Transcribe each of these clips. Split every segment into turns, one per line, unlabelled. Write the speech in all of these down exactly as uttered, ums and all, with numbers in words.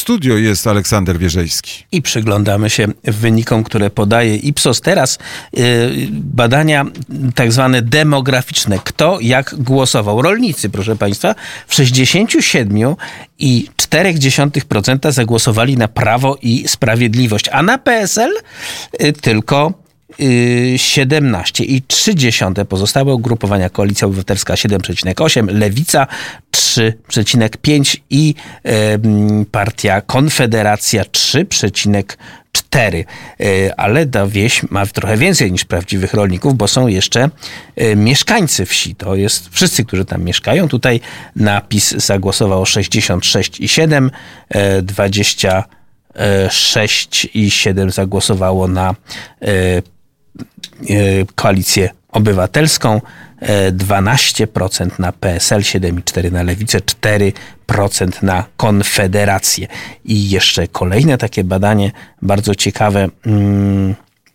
studio jest Aleksander Wierzejski.
I przyglądamy się wynikom, które podaje Ipsos. Teraz yy, badania tak zwane demograficzne. Kto jak głosował? Rolnicy, proszę Państwa, w sześćdziesiąt siedem przecinek cztery procent zagłosowali na Prawo i Sprawiedliwość, a na P S L yy, tylko siedemnaście przecinek trzy. Pozostałe ugrupowania: Koalicja Obywatelska siedem przecinek osiem, Lewica trzy przecinek pięć i y, partia Konfederacja trzy przecinek cztery. Y, ale ta wieś ma trochę więcej niż prawdziwych rolników, bo są jeszcze y, mieszkańcy wsi. To jest wszyscy, którzy tam mieszkają. Tutaj na PiS zagłosowało sześćdziesiąt sześć przecinek siedem, y, dwadzieścia sześć przecinek siedem zagłosowało na y, Koalicję Obywatelską, dwanaście procent na P S L, siedem przecinek cztery procent na Lewicę, cztery procent na Konfederację. I jeszcze kolejne takie badanie, bardzo ciekawe. Hmm.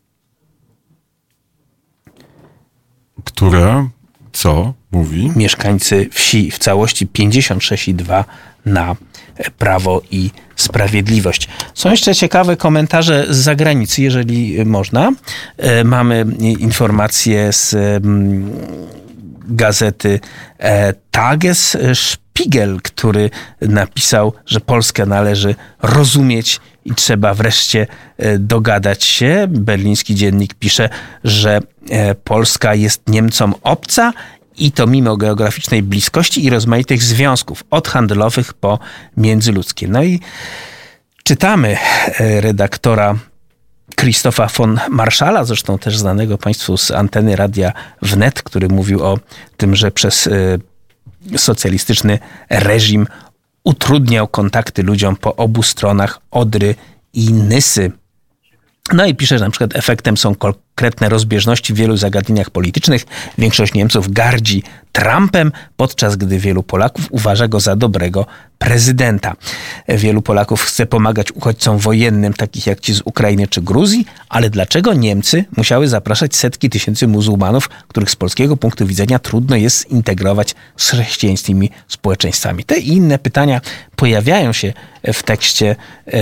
Które co mówi?
Mieszkańcy wsi w całości pięćdziesiąt sześć przecinek dwa na Prawo i Sprawiedliwość. Są jeszcze ciekawe komentarze z zagranicy, jeżeli można. Mamy informacje z gazety Tagesspiegel, który napisał, że Polskę należy rozumieć i trzeba wreszcie dogadać się. Berliński dziennik pisze, że Polska jest Niemcom obca, i to mimo geograficznej bliskości i rozmaitych związków, od handlowych po międzyludzkie. No i czytamy redaktora Krzysztofa von Marschalla, zresztą też znanego Państwu z anteny Radia Wnet, który mówił o tym, że przez socjalistyczny reżim utrudniał kontakty ludziom po obu stronach Odry i Nysy. No i pisze, że na przykład efektem są konkretne rozbieżności w wielu zagadnieniach politycznych. Większość Niemców gardzi Trumpem, podczas gdy wielu Polaków uważa go za dobrego prezydenta. Wielu Polaków chce pomagać uchodźcom wojennym, takich jak ci z Ukrainy czy Gruzji, ale dlaczego Niemcy musiały zapraszać setki tysięcy muzułmanów, których z polskiego punktu widzenia trudno jest zintegrować z chrześcijańskimi społeczeństwami? Te i inne pytania pojawiają się w tekście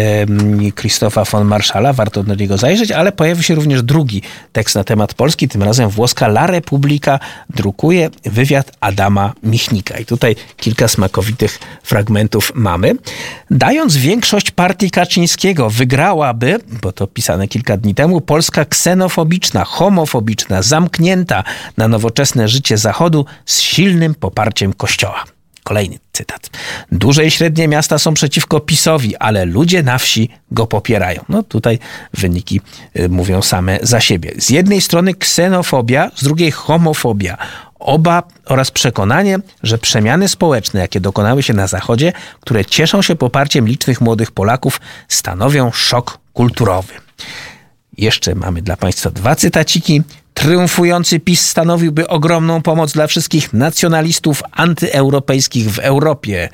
Krzysztofa von Marschalla, warto do niego zajrzeć, ale pojawił się również drugi tekst na temat Polski, tym razem włoska La Repubblica drukuje wywiad Adama Michnika. I tutaj kilka smakowitych fragmentów mamy. Dając większość partii Kaczyńskiego, wygrałaby, bo to pisane kilka dni temu, Polska ksenofobiczna, homofobiczna, zamknięta na nowoczesne życie Zachodu z silnym poparciem Kościoła. Kolejny cytat. Duże i średnie miasta są przeciwko PiS-owi, ale ludzie na wsi go popierają. No tutaj wyniki y, mówią same za siebie. Z jednej strony ksenofobia, z drugiej homofobia. Oba oraz przekonanie, że przemiany społeczne, jakie dokonały się na Zachodzie, które cieszą się poparciem licznych młodych Polaków, stanowią szok kulturowy. Jeszcze mamy dla Państwa dwa cytaciki. Triumfujący PiS stanowiłby ogromną pomoc dla wszystkich nacjonalistów antyeuropejskich w Europie.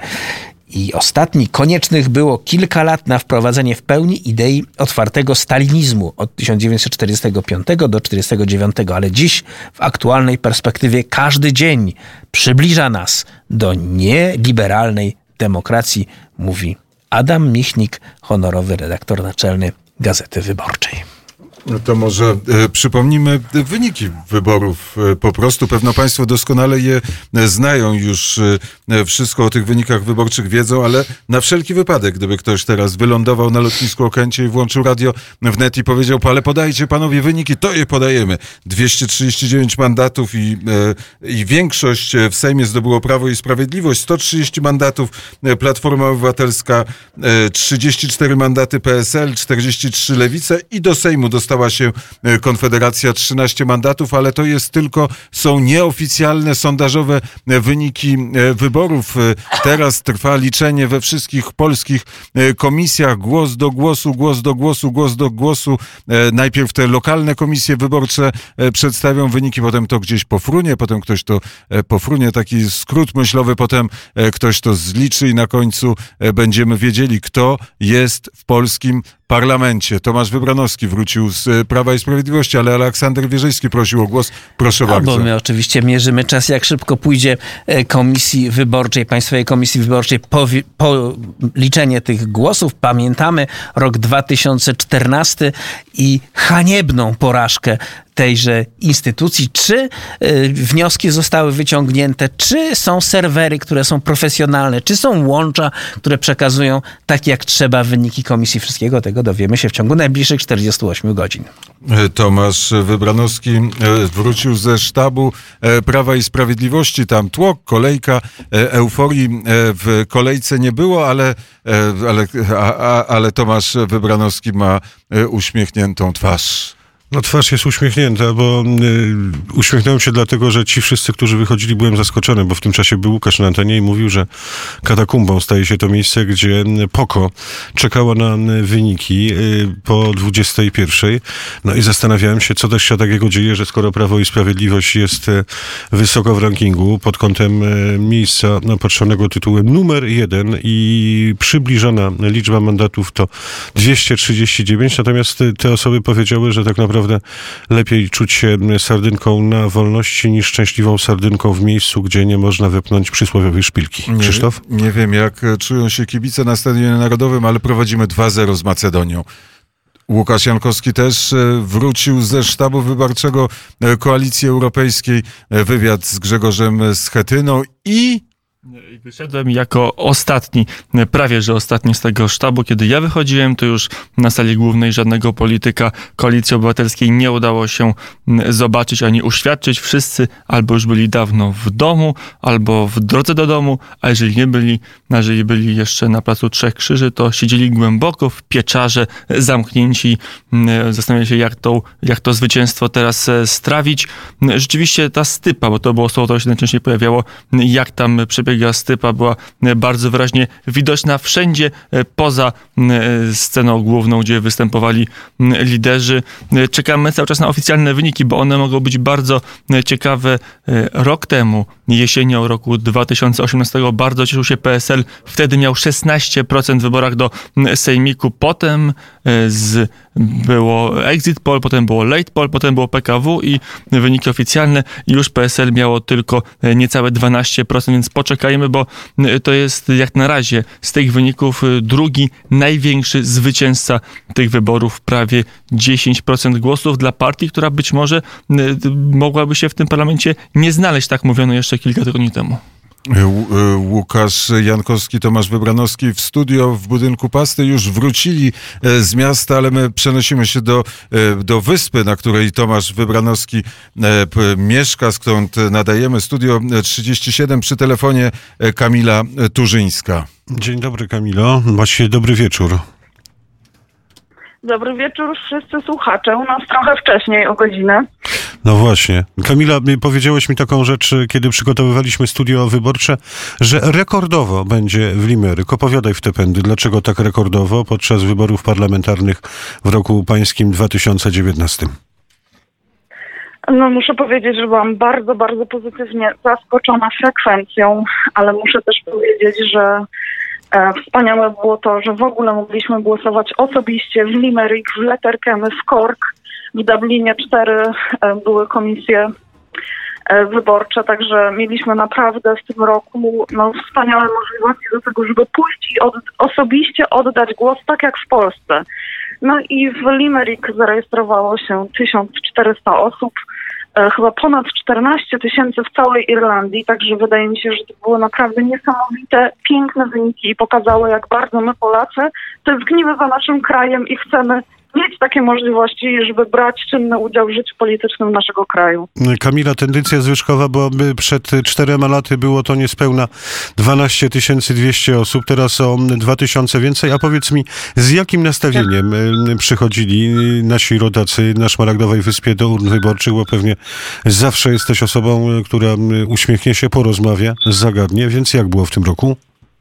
I ostatni: koniecznych było kilka lat na wprowadzenie w pełni idei otwartego stalinizmu od tysiąc dziewięćset czterdziestego piątego do czterdziestego dziewiątego, ale dziś w aktualnej perspektywie każdy dzień przybliża nas do nieliberalnej demokracji, mówi Adam Michnik, honorowy redaktor naczelny Gazety Wyborczej.
No to może e, przypomnimy wyniki wyborów. E, po prostu pewno Państwo doskonale je e, znają już. E, wszystko o tych wynikach wyborczych wiedzą, ale na wszelki wypadek, gdyby ktoś teraz wylądował na lotnisku Okęcie i włączył radio wnet i powiedział: ale podajcie panowie wyniki, to je podajemy. dwieście trzydzieści dziewięć mandatów i, e, i większość w Sejmie zdobyło Prawo i Sprawiedliwość, sto trzydzieści mandatów, e, Platforma Obywatelska, e, trzydzieści cztery mandaty P S L, czterdzieści trzy Lewice i do Sejmu dostała się Konfederacja trzynaście mandatów, ale to jest tylko, są nieoficjalne, sondażowe wyniki wyborów. Teraz trwa liczenie we wszystkich polskich komisjach. Głos do głosu, głos do głosu, głos do głosu. Najpierw te lokalne komisje wyborcze przedstawią wyniki, potem to gdzieś pofrunie, potem ktoś to pofrunie, taki skrót myślowy, potem ktoś to zliczy i na końcu będziemy wiedzieli, kto jest w polskim parlamencie. Tomasz Wybranowski wrócił z Prawa i Sprawiedliwości, ale Aleksander Wierzyński prosił o głos. Proszę
no,
bardzo.
Bo my oczywiście mierzymy czas, jak szybko pójdzie Komisji Wyborczej, Państwowej Komisji Wyborczej po, po liczenie tych głosów. Pamiętamy rok dwa tysiące czternasty i haniebną porażkę tejże instytucji. Czy y, wnioski zostały wyciągnięte, czy są serwery, które są profesjonalne, czy są łącza, które przekazują tak jak trzeba wyniki komisji. Wszystkiego tego dowiemy się w ciągu najbliższych czterdziestu ośmiu godzin.
Tomasz Wybranowski wrócił ze sztabu Prawa i Sprawiedliwości. Tam tłok, kolejka, euforii w kolejce nie było, ale, ale, a, ale Tomasz Wybranowski ma uśmiechniętą twarz.
No twarz jest uśmiechnięta, bo y, uśmiechnąłem się dlatego, że ci wszyscy, którzy wychodzili, byłem zaskoczony, bo w tym czasie był Łukasz na antenie i mówił, że katakumbą staje się to miejsce, gdzie POKO czekało na wyniki y, po dwudziestej pierwszej. No i zastanawiałem się, co też się takiego dzieje, że skoro Prawo i Sprawiedliwość jest y, wysoko w rankingu pod kątem y, miejsca opatrzonego tytułem numer jeden i przybliżona liczba mandatów to dwieście trzydzieści dziewięć, natomiast y, te osoby powiedziały, że tak naprawdę lepiej czuć się sardynką na wolności niż szczęśliwą sardynką w miejscu, gdzie nie można wypchnąć przysłowiowej szpilki.
Nie,
Krzysztof?
Nie wiem, jak czują się kibice na Stadionie Narodowym, ale prowadzimy dwa zero z Macedonią. Łukasz Jankowski też wrócił ze sztabu wyborczego Koalicji Europejskiej. Wywiad z Grzegorzem Schetyną i...
Wyszedłem jako ostatni, prawie że ostatni z tego sztabu. Kiedy ja wychodziłem, to już na sali głównej żadnego polityka Koalicji Obywatelskiej nie udało się zobaczyć ani uświadczyć. Wszyscy albo już byli dawno w domu, albo w drodze do domu, a jeżeli nie byli, a jeżeli byli jeszcze na Placu Trzech Krzyży, to siedzieli głęboko w pieczarze, zamknięci, zastanawiali się, jak to, jak to zwycięstwo teraz strawić. Rzeczywiście ta stypa, bo to było słowo, to się najczęściej pojawiało, jak tam przebiega stypa, była bardzo wyraźnie widoczna wszędzie poza sceną główną, gdzie występowali liderzy. Czekamy cały czas na oficjalne wyniki, bo one mogą być bardzo ciekawe. Rok temu, jesienią roku dwa tysiące osiemnastego, bardzo cieszył się P S L. Wtedy miał szesnaście procent w wyborach do sejmiku. Potem z, było exit poll, potem było late poll, potem było P K W i wyniki oficjalne. I już P S L miało tylko niecałe dwanaście procent, więc poczekajmy, bo to jest jak na razie z tych wyników drugi największy zwycięzca tych wyborów. Prawie dziesięć procent głosów dla partii, która być może mogłaby się w tym parlamencie nie znaleźć, tak mówiono jeszcze kilka tygodni temu.
Łukasz Jankowski, Tomasz Wybranowski w studio w budynku Pasty już wrócili z miasta, ale my przenosimy się do, do wyspy, na której Tomasz Wybranowski mieszka, skąd nadajemy. Studio trzydzieści siedem, przy telefonie Kamila Turzyńska.
Dzień dobry, Kamilo. Właściwie dobry wieczór.
Dobry wieczór wszyscy słuchacze. U nas trochę wcześniej o godzinę.
No właśnie. Kamila, powiedziałeś mi taką rzecz, kiedy przygotowywaliśmy studio wyborcze, że rekordowo będzie w Limeryk. Opowiadaj w te pędy, dlaczego tak rekordowo podczas wyborów parlamentarnych w roku pańskim dwa tysiące dziewiętnastym.
No muszę powiedzieć, że byłam bardzo, bardzo pozytywnie zaskoczona frekwencją, ale muszę też powiedzieć, że e, wspaniałe było to, że w ogóle mogliśmy głosować osobiście w Limerick, w Letterkenny, w Cork, w Dublinie cztery e, były komisje e, wyborcze, także mieliśmy naprawdę w tym roku no, wspaniałe możliwości do tego, żeby pójść i od, osobiście oddać głos, tak jak w Polsce. No i w Limerick zarejestrowało się tysiąc czterysta osób, e, chyba ponad czternaście tysięcy w całej Irlandii, także wydaje mi się, że to były naprawdę niesamowite, piękne wyniki i pokazały, jak bardzo my Polacy tęsknimy za naszym krajem i chcemy mieć takie możliwości, żeby brać czynny udział w życiu politycznym naszego kraju.
Kamila, tendencja zwyżkowa byłaby przed czterema laty, było to niespełna dwanaście tysięcy dwieście osób, teraz o dwa tysiące więcej. A powiedz mi, z jakim nastawieniem tak. przychodzili nasi rodacy na Szmaragdowej Wyspie do urn wyborczych, bo pewnie zawsze jesteś osobą, która uśmiechnie się, porozmawia, zagadnie, więc jak było w tym roku?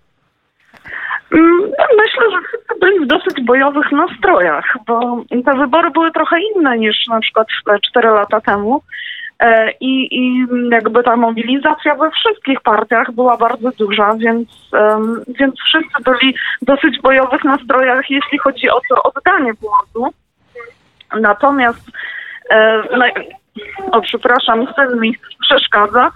Myślę, że wszyscy byli w dosyć bojowych nastrojach, bo te wybory były trochę inne niż na przykład cztery lata temu. I, i jakby ta mobilizacja we wszystkich partiach była bardzo duża, więc, więc wszyscy byli w dosyć bojowych nastrojach, jeśli chodzi o to oddanie głosu. Natomiast, no, o przepraszam, syn mi przeszkadza,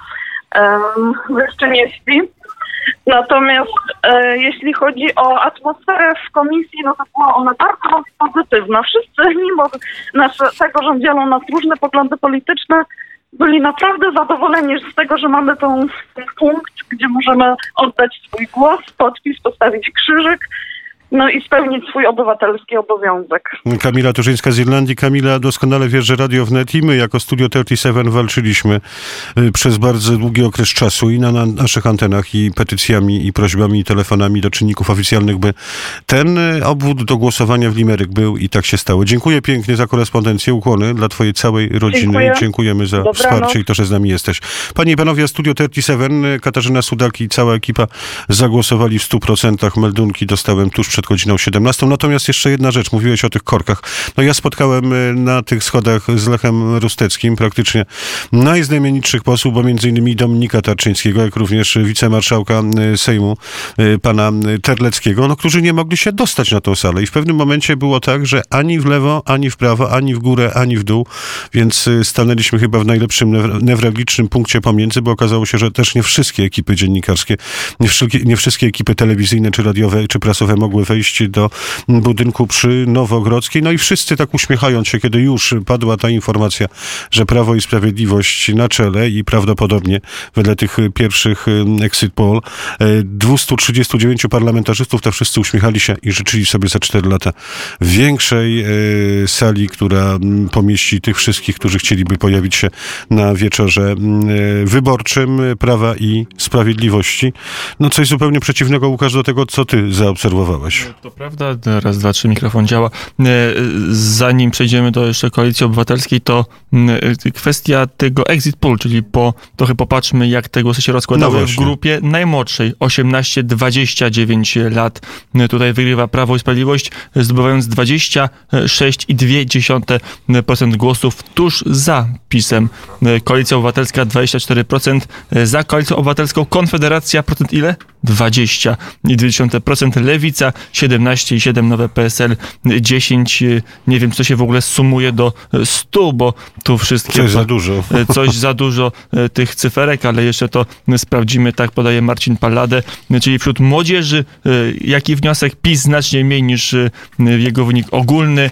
jeszcze nie śpi. Natomiast e, jeśli chodzi o atmosferę w komisji, no to była ona bardzo pozytywna. Wszyscy, mimo nasze, tego, że dzielą nas różne poglądy polityczne, byli naprawdę zadowoleni z tego, że mamy tą, ten punkt, gdzie możemy oddać swój głos, podpis, postawić krzyżyk, no i spełnić swój obywatelski obowiązek.
Kamila Turzyńska z Irlandii. Kamila, doskonale wiesz, że Radio Wnet i my jako Studio trzydzieści siedem walczyliśmy przez bardzo długi okres czasu i na, na naszych antenach i petycjami, i prośbami, i telefonami do czynników oficjalnych, by ten obwód do głosowania w Limerick był i tak się stało. Dziękuję pięknie za korespondencję, ukłony dla twojej całej rodziny. Dziękuję. Dziękujemy za Dobranoc. Wsparcie i to, że z nami jesteś. Panie i panowie, Studio trzydzieści siedem, Katarzyna Sudak i cała ekipa zagłosowali w stu procentach. Meldunki dostałem tuż przed godziną siedemnastą. Natomiast jeszcze jedna rzecz, mówiłeś o tych korkach. No ja spotkałem na tych schodach z Lechem Rusteckim praktycznie najznamienitszych posłów, bo między innymi Dominika Tarczyńskiego, jak również wicemarszałka Sejmu, pana Terleckiego, no, którzy nie mogli się dostać na tą salę. I w pewnym momencie było tak, że ani w lewo, ani w prawo, ani w górę, ani w dół, więc stanęliśmy chyba w najlepszym newralgicznym punkcie pomiędzy, bo okazało się, że też nie wszystkie ekipy dziennikarskie, nie wszystkie, nie wszystkie ekipy telewizyjne, czy radiowe, czy prasowe mogły wejść do budynku przy Nowogrodzkiej. No i wszyscy tak uśmiechając się, kiedy już padła ta informacja, że Prawo i Sprawiedliwość na czele i prawdopodobnie wedle tych pierwszych exit poll dwieście trzydzieści dziewięć parlamentarzystów, to wszyscy uśmiechali się i życzyli sobie za cztery lata większej sali, która pomieści tych wszystkich, którzy chcieliby pojawić się na wieczorze wyborczym Prawa i Sprawiedliwości. No coś zupełnie przeciwnego, Łukasz, do tego, co ty zaobserwowałeś.
To prawda, raz, dwa, trzy, mikrofon działa. Zanim przejdziemy do jeszcze Koalicji Obywatelskiej, to kwestia tego exit poll, czyli po, trochę popatrzmy, jak te głosy się rozkładały no w grupie najmłodszej, osiemnaście dwadzieścia dziewięć lat. Tutaj wygrywa Prawo i Sprawiedliwość, zdobywając dwadzieścia sześć i dwie dziesiąte procent głosów tuż za PiS-em. Koalicja Obywatelska dwadzieścia cztery procent, za Koalicją Obywatelską Konfederacja procent ile? dwadzieścia i dwie dziesiąte procent, Lewica siedemnaście i siedem, Nowe P S L dziesięć, nie wiem, co się w ogóle sumuje do stu, bo tu wszystkie...
Coś za dużo.
Coś za dużo tych cyferek, ale jeszcze to sprawdzimy, tak podaje Marcin Palladę, czyli wśród młodzieży, jaki wniosek? PiS znacznie mniej niż jego wynik ogólny.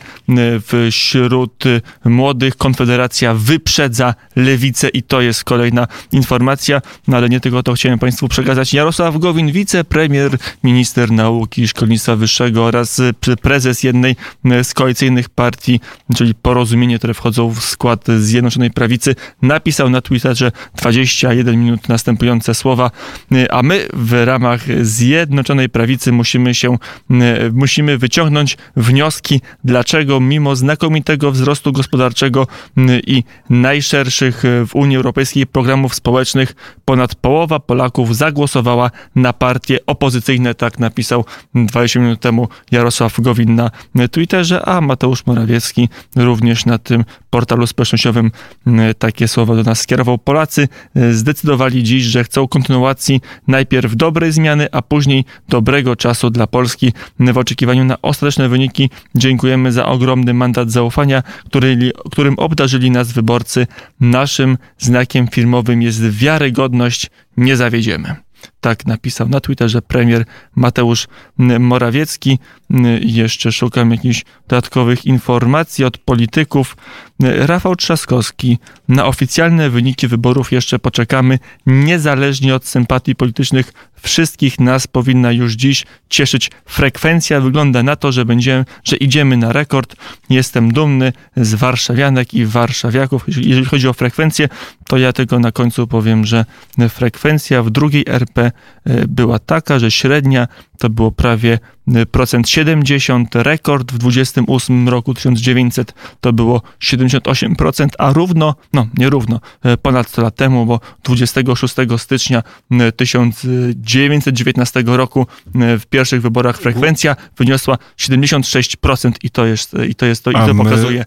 Wśród młodych Konfederacja wyprzedza Lewicę i to jest kolejna informacja, no ale nie tylko to chciałem Państwu przekazać. Jarosław Gowin, wicepremier, minister nauki i szkolnictwa wyższego oraz prezes jednej z koalicyjnych partii, czyli Porozumienie, które wchodzą w skład Zjednoczonej Prawicy, napisał na Twitterze dwadzieścia jeden minut następujące słowa: a my w ramach Zjednoczonej Prawicy musimy się, musimy wyciągnąć wnioski, dlaczego mimo znakomitego wzrostu gospodarczego i najszerszych w Unii Europejskiej programów społecznych ponad połowa Polaków zagłosowała na partie opozycyjne. Tak napisał dwadzieścia minut temu Jarosław Gowin na Twitterze, a Mateusz Morawiecki również na tym portalu społecznościowym takie słowa do nas skierował. Polacy zdecydowali dziś, że chcą kontynuacji najpierw dobrej zmiany, a później dobrego czasu dla Polski. W oczekiwaniu na ostateczne wyniki dziękujemy za ogromny mandat zaufania, który, którym obdarzyli nas wyborcy. Naszym znakiem firmowym jest wiarygodność. Nie zawiedziemy. Tak napisał na Twitterze premier Mateusz Morawiecki. Jeszcze szukam jakichś dodatkowych informacji od polityków. Rafał Trzaskowski: na oficjalne wyniki wyborów jeszcze poczekamy. Niezależnie od sympatii politycznych wszystkich nas powinna już dziś cieszyć frekwencja. Wygląda na to, że będziemy, że idziemy na rekord. Jestem dumny z warszawianek i warszawiaków. Jeżeli chodzi o frekwencję, to ja tylko na końcu powiem, że frekwencja w drugiej R P była taka, że średnia to było prawie procent siedemdziesiąt, rekord w dwudziestym ósmym roku tysiąc dziewięćset to było siedemdziesiąt osiem procent, a równo, no nie równo, ponad sto lat temu, bo dwudziestego szóstego stycznia tysiąc dziewięćset dziewiętnastego roku w pierwszych wyborach frekwencja wyniosła siedemdziesiąt sześć procent i to jest, i to jest to, i to pokazuje